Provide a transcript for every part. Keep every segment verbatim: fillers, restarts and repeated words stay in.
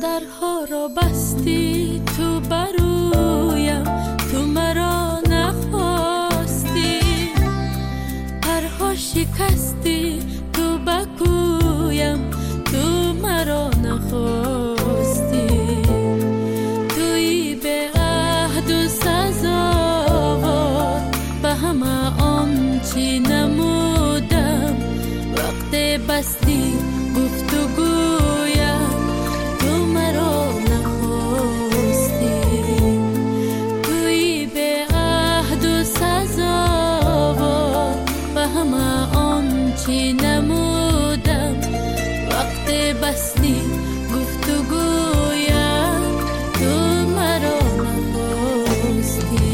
درها را بستی تو برویم، تو مرا نخواستی. پرها شکستی تو بکویم، تو مرا نخواستی. تویی به عهد و سزاوار، به همه آنچه نمودم. وقت بستی گفتگویم، تو مرا نخواستی. تویی به عهد و سزاوار، به همه آنچه نمودم. وقت بستی گفتگویم، تو مرا نخواستی.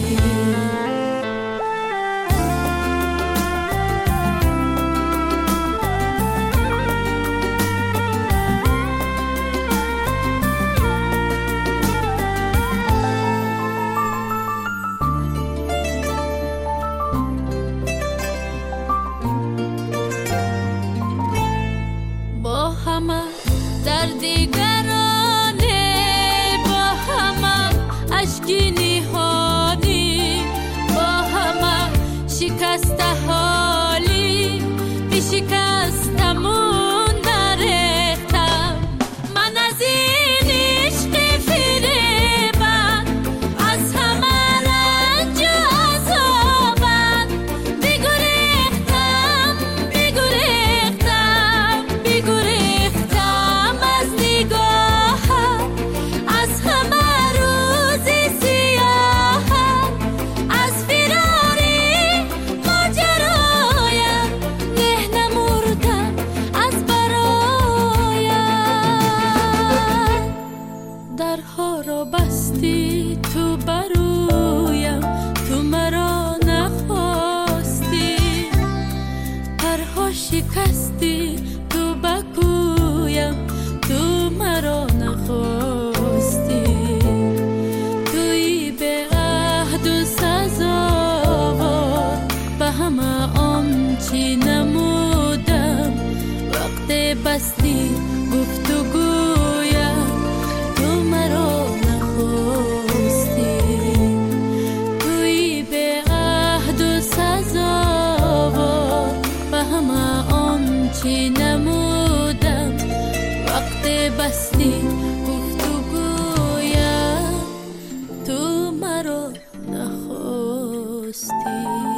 با همه در دیگرانه، با همه اشکی نهانی، با همه شکست حالی، بی شکستمون نریختم. من از این عشق فریبان، از همه رنج و عذابان بگریختم، بگریختم، بگریختم از نگاهم، از همه روز سیاهم، از فراری ماجرایم. نه نمردم از برایم. درها را بستی تو برویم، تو مرا نخواستی. پرها شکستی تو بکویم، تو مرا نخواستی. تویی به عهد و سزاوار، به همه آنچه نمودم. وقت بستی گفتگویم، تو مرا نخواستی. تویی به عهد و سزاوار، به همه آنچه نمودم. وقت بستی گفتگویم، تو مرا نخواستی.